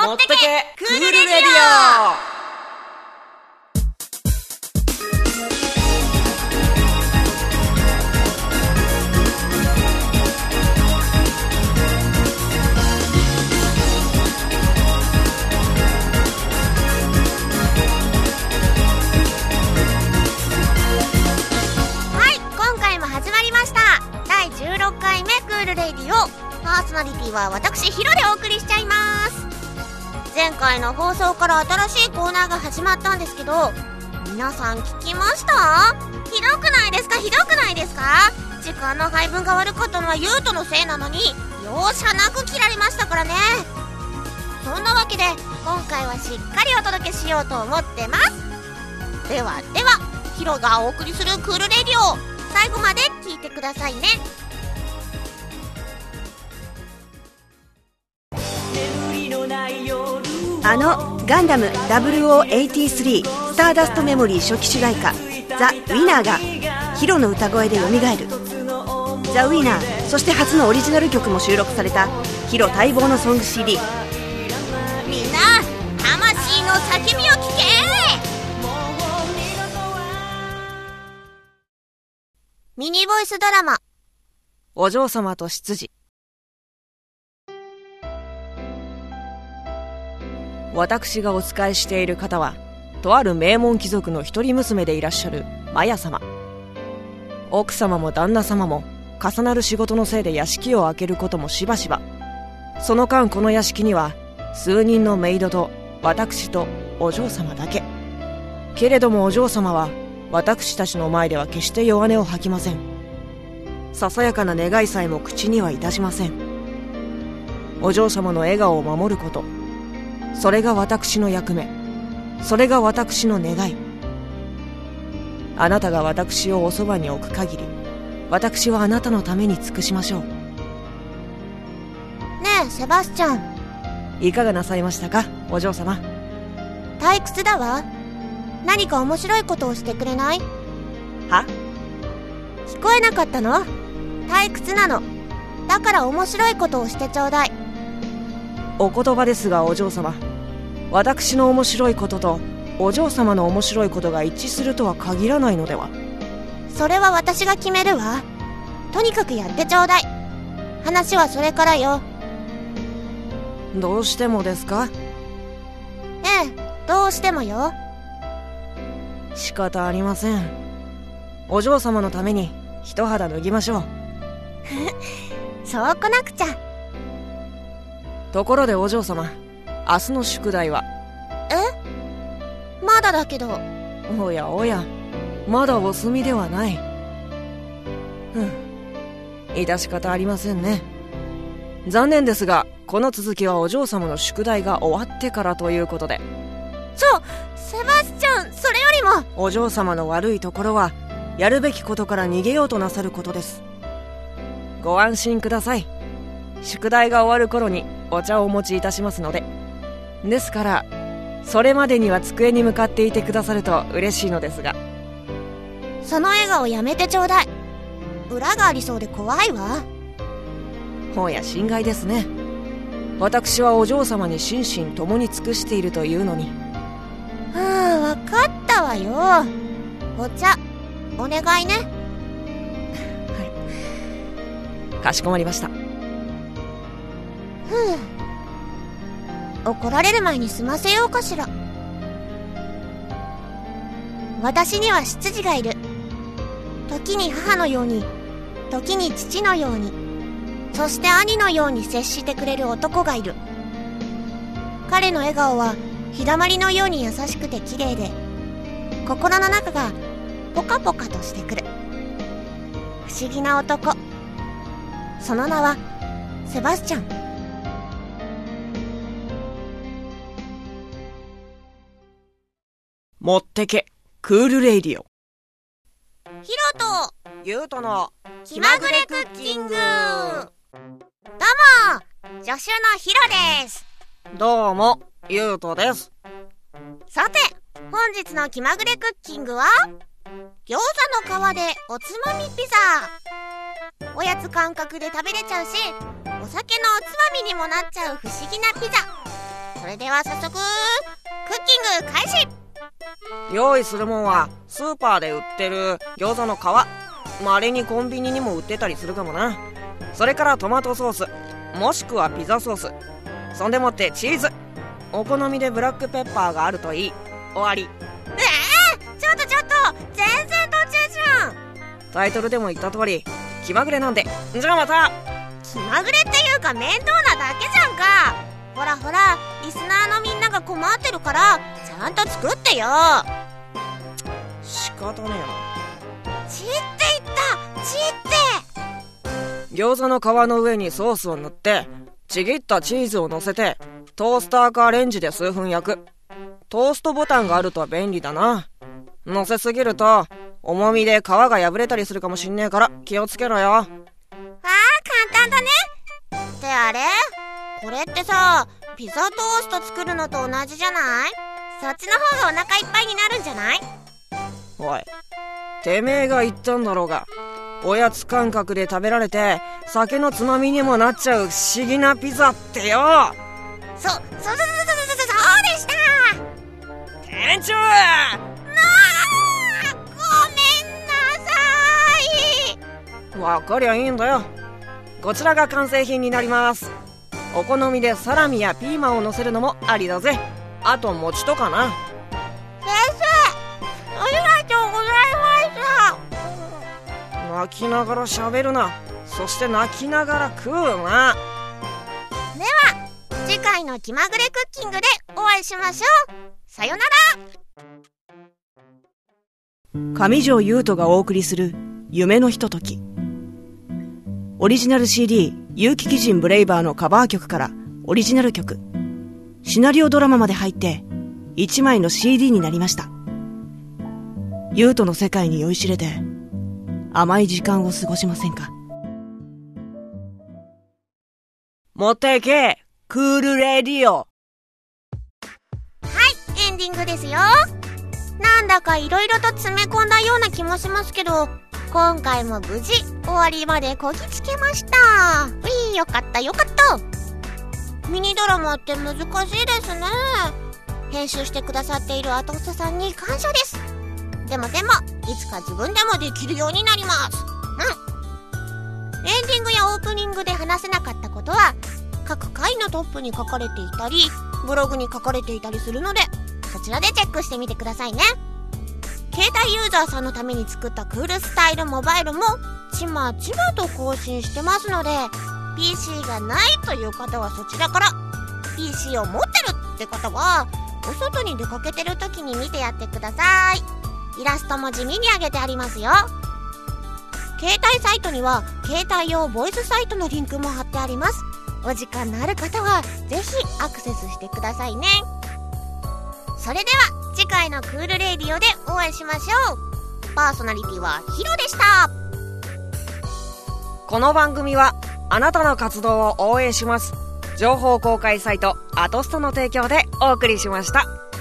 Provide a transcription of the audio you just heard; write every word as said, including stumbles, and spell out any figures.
持ってけクールレディオ。 パーソナリティは私ヒロでお送りしちゃいます。前回の放送から新しいコーナーが始まったんですけど、皆さん聞きました？ひどくないですか？ひどくないですか？時間の配分が悪かったのはユートのせいなのに容赦なく切られましたからね。そんなわけで今回はしっかりお届けしようと思ってます。ではではヒロがお送りするクールレディオ、最後まで聞いてくださいね。 あのガンダムダブルオーエイティースリースターダストメモリー初期主題歌ザ・ウィナーがヒロの歌声で蘇る。ザ・ウィナー、そして初のオリジナル曲も収録されたヒロ待望のソング シーディー。 みんな魂の叫びを聞け。ミニボイスドラマお嬢様と執事。私がお仕えしている方はとある名門貴族の一人娘でいらっしゃるマヤ様。奥様も旦那様も重なる仕事のせいで屋敷を開けることもしばしば。その間この屋敷には数人のメイドと私とお嬢様だけ。けれどもお嬢様は私たちの前では決して弱音を吐きません。ささやかな願いさえも口にはいたしません。お嬢様の笑顔を守ること、それが私の役目、それが私の願い。あなたが私をおそばに置く限り、私はあなたのために尽くしましょう。 ねえセバスチャン、 いかがなさいましたかお嬢様。 退屈だわ。何か面白いことをしてくれない？ は？ 聞こえなかったの？退屈なの。だから面白いことをしてちょうだい。 お言葉ですがお嬢様、私の面白いこととお嬢様の面白いことが一致するとは限らないのでは。 それは私が決めるわ。とにかくやってちょうだい。話はそれからよ。 どうしてもですか？ ええ、どうしてもよ。 仕方ありません。お嬢様のために一肌脱ぎましょう。 そうこなくちゃ。 ところでお嬢様、明日の宿題は？ え？まだだけど。 おやおや、まだお済みではない。ふん、致し方ありませんね。残念ですがこの続きはお嬢様の宿題が終わってからということで。 ちょ、セバスチャン、それよりもお嬢様の悪いところはやるべきことから逃げようとなさることです。ご安心ください。宿題が終わる頃にお茶をお持ちいたしますので。ですからそれまでには机に向かっていてくださると嬉しいのですが。 その笑顔やめてちょうだい。裏がありそうで怖いわ。 おや心外ですね。私はお嬢様に心身ともに尽くしているというのに。 はあ、分かったわよ。お茶お願いね。 はい、かしこまりました。 ふう、怒られる前に済ませようかしら。私には執事がいる。時に母のように、時に父のように、そして兄のように接してくれる男がいる。彼の笑顔は日だまりのように優しくて綺麗で、心の中がポカポカとしてくる不思議な男。その名はセバスチャン。 持ってけクールレイディオ。 ヒロとユウトの気まぐれクッキング。どうも助手のヒロです。 どうもユウトです。 さて本日の気まぐれクッキングは餃子の皮でおつまみピザ。おやつ感覚で食べれちゃうし、お酒のおつまみにもなっちゃう不思議なピザ。 それでは早速クッキング開始。 用意するもんはスーパーで売ってる餃子の皮、まれにコンビニにも売ってたりするかもな。それからトマトソース、もしくはピザソース、そんでもってチーズ、お好みでブラックペッパーがあるといい。終わり。 えー、ちょっとちょっと全然途中じゃん。 タイトルでも言った通り気まぐれなんで。じゃあまた。 気まぐれっていうか面倒なだけじゃんか。ほらほら、リスナーのみんなが困ってるからちゃんと作ってよ。 仕方ねえな。 ちって言ったちって。 餃子の皮の上にソースを塗ってちぎったチーズを乗せてトースターかレンジで数分焼く。トーストボタンがあると便利だな。乗せすぎると重みで皮が破れたりするかもしんねえから気をつけろよ。 ああ、簡単だね。ってあれ、これってさ、ピザトースト作るのと同じじゃない？そっちの方がお腹いっぱいになるんじゃない？ おい、てめえが言ったんだろうが。おやつ感覚で食べられて酒のつまみにもなっちゃう不思議なピザってよ。 そ、そ、そ、そ、そ、そ、そうでした。 店長！ なあ、ごめんなさい。 わかりゃいいんだよ。こちらが完成品になります。お好みでサラミやピーマンを乗せるのもありだぜ。あと餅とかな。 先生、ありがとうございました。 泣きながら喋るな。そして泣きながら食うな。 では次回の気まぐれクッキングでお会いしましょう。さよなら。上条優斗がお送りする夢のひととき。オリジナル シーディー 結城鬼人ブレイバーのカバー曲からオリジナル曲、シナリオドラマまで入っていちまいの シーディー になりました。優斗の世界に酔いしれて甘い時間を過ごしませんか。持っていけクールレディオ。 はい、エンディングですよ。なんだかいろいろと詰め込んだような気もしますけど、今回も無事終わりまでこぎつけました。うい、よかったよかった。ミニドラマって難しいですね。編集してくださっている後瀬さんに感謝です。でもでもいつか自分でもできるようになります。うん。エンディングやオープニングで話せなかったことは各回のトップに書かれていたりブログに書かれていたりするので、そちらでチェックしてみてくださいね。携帯ユーザーさんのために作ったクールスタイルモバイルもちまちまと更新してますので、 ピーシー がないという方はそちらから、 ピーシー を持ってるって方はお外に出かけてる時に見てやってください。イラストも地味に上げてありますよ。携帯サイトには携帯用ボイスサイトのリンクも貼ってあります。お時間のある方はぜひアクセスしてくださいね。それでは次回のクールレディオでお会いしましょう。パーソナリティはヒロでした。 この番組はあなたの活動を応援します情報公開サイトアトストの提供でお送りしました。